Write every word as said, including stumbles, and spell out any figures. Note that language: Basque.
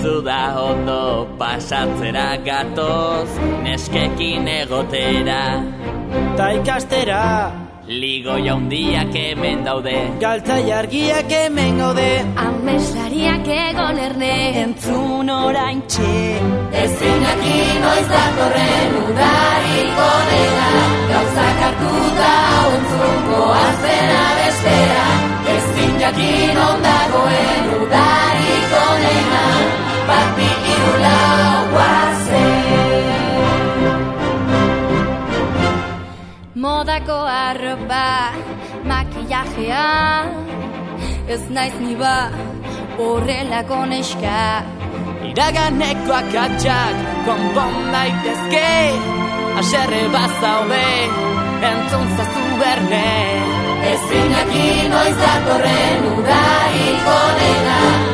zu da ondo pasatzera gatoz, neskekin egotera ta ikastera. Ligo jaundiak hemen daude, galtzai argiak hemen gaude, ameslariak egon erne, entzun oraintxe. Ezin jakin noiz datorren udarik onena, gauzak hartuta hau entzungo azpena bestera. Ezin jakin ondagoen udarik onena, bat bi hiru lau guazen. Modako arropa, makillajea, ez naiz ni ba, horrelako neska. Iraganeko akatsak konpon daitezke, haserre bazaude, entzun zazu berne. Ezin jakin noiz datorren udarik onena,